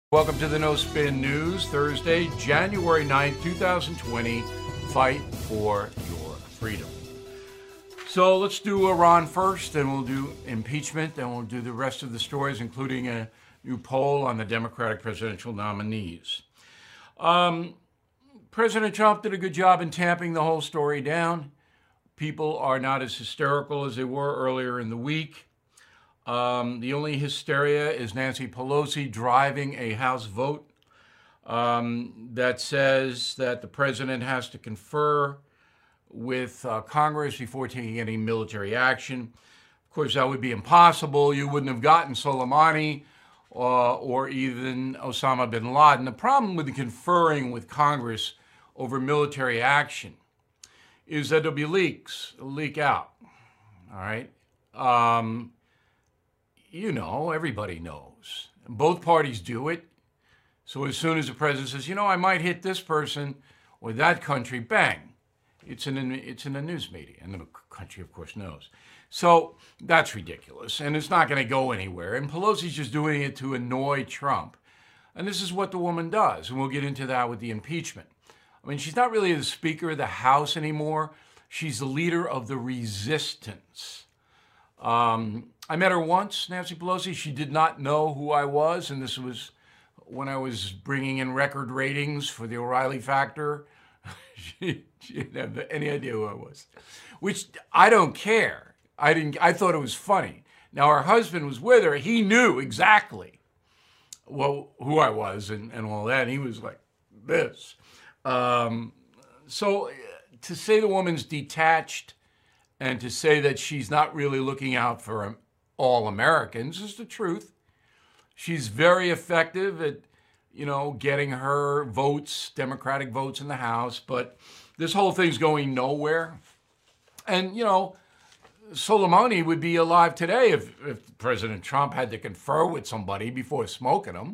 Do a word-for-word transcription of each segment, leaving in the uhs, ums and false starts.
Welcome to the No Spin News, Thursday, January ninth, twenty twenty. Fight for your freedom. So let's do Iran first, then we'll do impeachment, then we'll do the rest of the stories, including a new poll on the Democratic presidential nominees. Um, President Trump did a good job in tamping the whole story down. People are not as hysterical as they were earlier in the week. Um, the only hysteria is Nancy Pelosi driving a House vote um, that says that the president has to confer with uh, Congress before taking any military action. Of course, that would be impossible. You wouldn't have gotten Soleimani uh, or even Osama bin Laden. The problem with the conferring with Congress over military action is that there'll be leaks, it'll leak out, all right? Um, You know, everybody knows. Both parties do it. So as soon as the president says, you know, I might hit this person or that country, bang, it's in, it's in the news media. And the country, of course, knows. So that's ridiculous. And it's not going to go anywhere. And Pelosi's just doing it to annoy Trump. And this is what the woman does. And we'll get into that with the impeachment. I mean, she's not really the Speaker of the House anymore. She's the leader of the resistance. Um, I met her once, Nancy Pelosi. She did not know who I was, and this was when I was bringing in record ratings for the O'Reilly Factor. she, she didn't have any idea who I was, which I don't care. I didn't. I thought it was funny. Now, her husband was with her. He knew exactly well who I was and, and all that. And he was like this. Um, so to say the woman's detached and to say that she's not really looking out for all Americans is the truth. She's very effective at, you know, getting her votes, Democratic votes in the House, but this whole thing's going nowhere. And, you know, Soleimani would be alive today if, if President Trump had to confer with somebody before smoking him.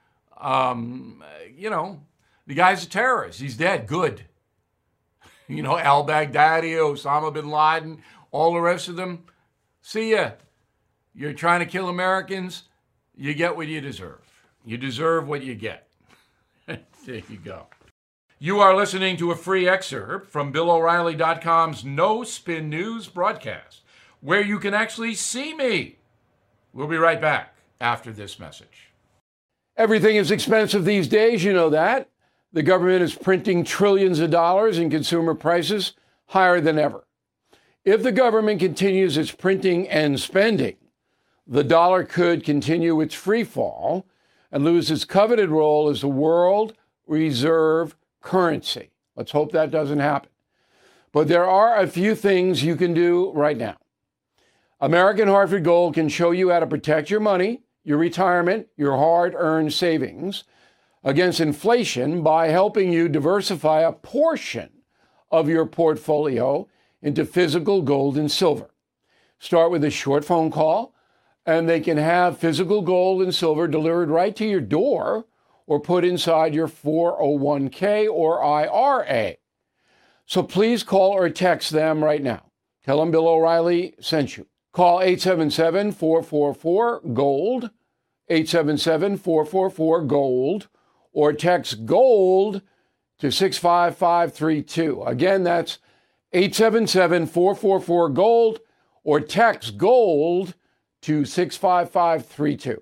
Um, you know, the guy's a terrorist. He's dead. Good. You know, al-Baghdadi, Osama bin Laden, all the rest of them. See ya. You're trying to kill Americans, you get what you deserve. You deserve what you get. There you go. You are listening to a free excerpt from Bill O'Reilly dot com's No Spin News broadcast, where you can actually see me. We'll be right back after this message. Everything is expensive these days, you know that. The government is printing trillions of dollars and consumer prices higher than ever. If the government continues its printing and spending, the dollar could continue its free fall and lose its coveted role as the world reserve currency. Let's hope that doesn't happen. But there are a few things you can do right now. American Hartford Gold can show you how to protect your money, your retirement, your hard-earned savings against inflation by helping you diversify a portion of your portfolio into physical gold and silver. Start with a short phone call, and they can have physical gold and silver delivered right to your door or put inside your four oh one k or I R A. So please call or text them right now. Tell them Bill O'Reilly sent you. Call eight seven seven, four four four, GOLD, eight seven seven, four four four, GOLD, or text GOLD to six five five three two. Again, that's eight seven seven, four four four, GOLD, or text GOLD to six five five three two.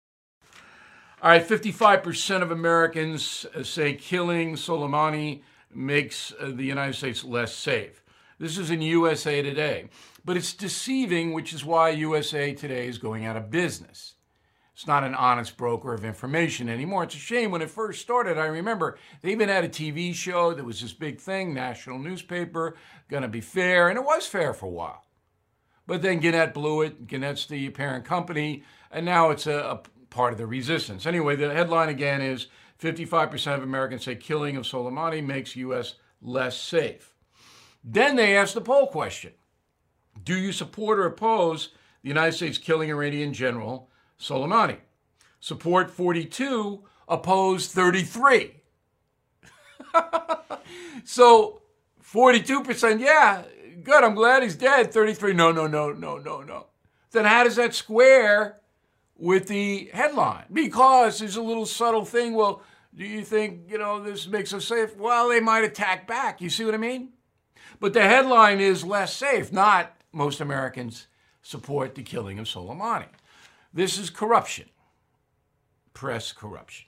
All right, fifty-five percent of Americans say killing Soleimani makes the United States less safe. This is in U S A Today. But it's deceiving, which is why U S A Today is going out of business. It's not an honest broker of information anymore. It's a shame. When it first started, I remember they even had a T V show that was this big thing, national newspaper, going to be fair, and it was fair for a while. But then Gannett blew it. Gannett's the parent company, and now it's a, a part of the resistance. Anyway, the headline again is fifty-five percent of Americans say killing of Soleimani makes U S less safe. Then they asked the poll question. Do you support or oppose the United States killing Iranian general Soleimani? Support forty-two, oppose thirty-three. So forty-two percent, yeah, good, I'm glad he's dead. thirty-three, no, no, no, no, no, no. Then how does that square with the headline because there's a little subtle thing. Well, do you think, you know, this makes us safe? Well, they might attack back. You see what I mean? But the headline is less safe, not most Americans support the killing of Soleimani. This is corruption, press corruption.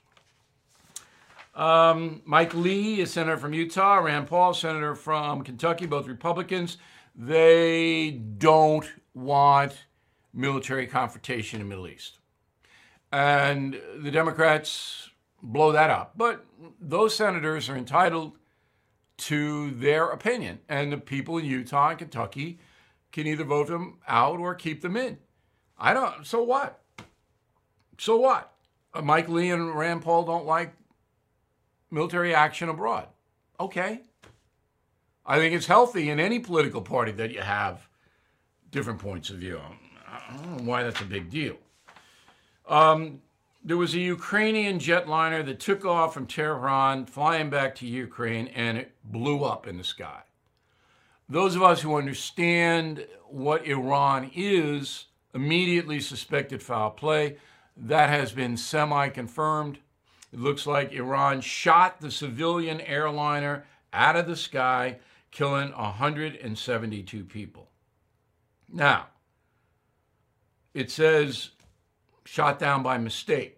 Um, Mike Lee, a senator from Utah, Rand Paul, senator from Kentucky, both Republicans. They don't want military confrontation in the Middle East. And the Democrats blow that up. But those senators are entitled to their opinion. And the people in Utah and Kentucky can either vote them out or keep them in. I don't, so what? So what? Uh, Mike Lee and Rand Paul don't like military action abroad. Okay. I think it's healthy in any political party that you have different points of view. I don't know why that's a big deal. Um, there was a Ukrainian jetliner that took off from Tehran, flying back to Ukraine, and it blew up in the sky. Those of us who understand what Iran is immediately suspected foul play. That has been semi-confirmed. It looks like Iran shot the civilian airliner out of the sky, killing one hundred seventy-two people. Now, it says shot down by mistake.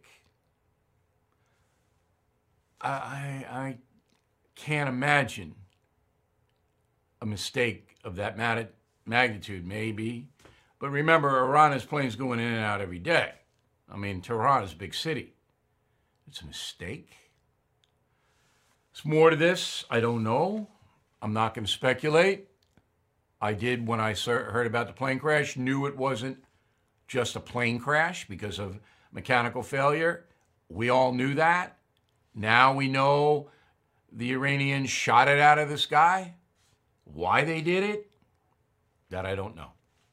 I, I can't imagine a mistake of that magnitude, maybe. But remember, Iran has planes going in and out every day. I mean, Tehran is a big city. It's a mistake. There's more to this. I don't know. I'm not going to speculate. I did, when I heard about the plane crash, knew it wasn't just a plane crash because of mechanical failure. We all knew that. Now we know the Iranians shot it out of the sky. Why they did it, that I don't know.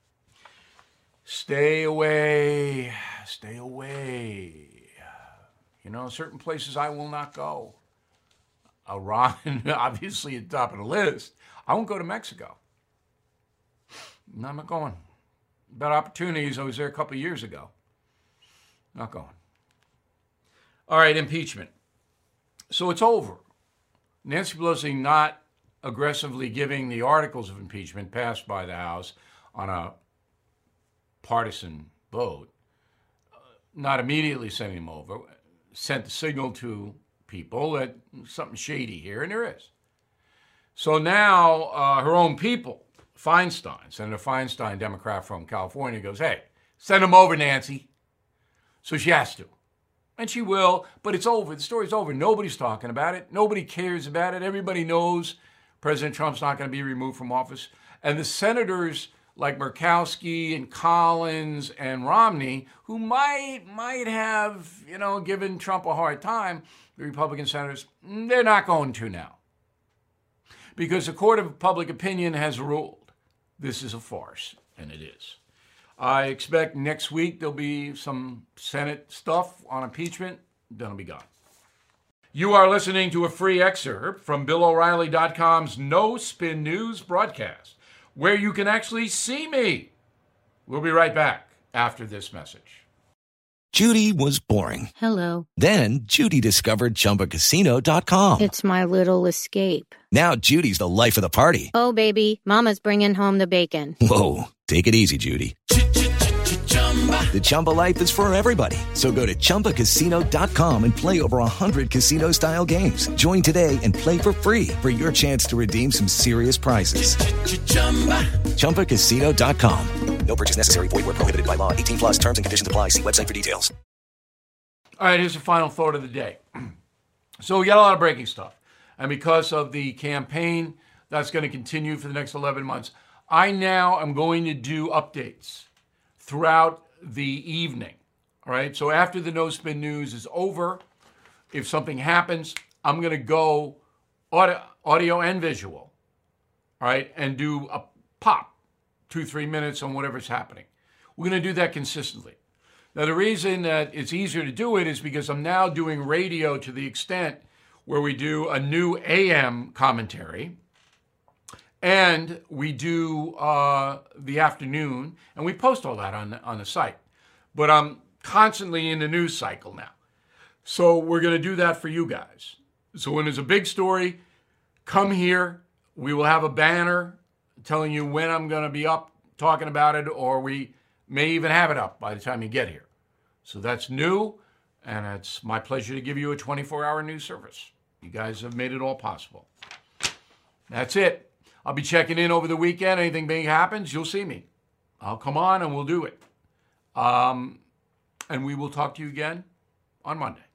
Stay away. Stay away. You know, certain places I will not go. Iran, obviously at the top of the list. I won't go to Mexico. No, I'm not going. About opportunities, I was there a couple of years ago. Not going. All right, impeachment. So it's over. Nancy Pelosi not aggressively giving the articles of impeachment passed by the House on a partisan vote, not immediately sending them over, sent the signal to people that something shady here, and there is. So now uh, her own people, Feinstein, Senator Feinstein, Democrat from California, goes, hey, send them over, Nancy. So she has to. And she will, but it's over. The story's over. Nobody's talking about it. Nobody cares about it. Everybody knows President Trump's not going to be removed from office. And the senators like Murkowski and Collins and Romney, who might might have, you know, given Trump a hard time, the Republican senators, they're not going to now. Because the court of public opinion has ruled this is a farce, and it is. I expect next week there'll be some Senate stuff on impeachment, then it'll be gone. You are listening to a free excerpt from Bill O'Reilly dot com's No Spin News broadcast, where you can actually see me. We'll be right back after this message. Judy was boring. Hello. Then Judy discovered Chumba Casino dot com. It's my little escape. Now Judy's the life of the party. Oh, baby, mama's bringing home the bacon. Whoa, take it easy, Judy. The Chumba life is for everybody. So go to Chumba Casino dot com and play over one hundred casino-style games. Join today and play for free for your chance to redeem some serious prizes. Chumba Casino dot com. No purchase necessary. Void where prohibited by law. eighteen plus terms and conditions apply. See website for details. All right, here's the final thought of the day. So we got a lot of breaking stuff. And because of the campaign that's going to continue for the next eleven months, I now am going to do updates throughout the evening. All right, so after the No Spin News is over, if something happens, I'm going to go audio, audio and visual, all right, and do a pop, two, three minutes on whatever's happening. We're going to do that consistently. Now, the reason that it's easier to do it is because I'm now doing radio to the extent where we do a new A M commentary, and we do uh, the afternoon, and we post all that on the, on the site. But I'm constantly in the news cycle now. So we're going to do that for you guys. So when there's a big story, come here. We will have a banner telling you when I'm going to be up talking about it, or we may even have it up by the time you get here. So that's new, and it's my pleasure to give you a twenty-four hour news service. You guys have made it all possible. That's it. I'll be checking in over the weekend. Anything big happens, you'll see me. I'll come on and we'll do it. Um, and we will talk to you again on Monday.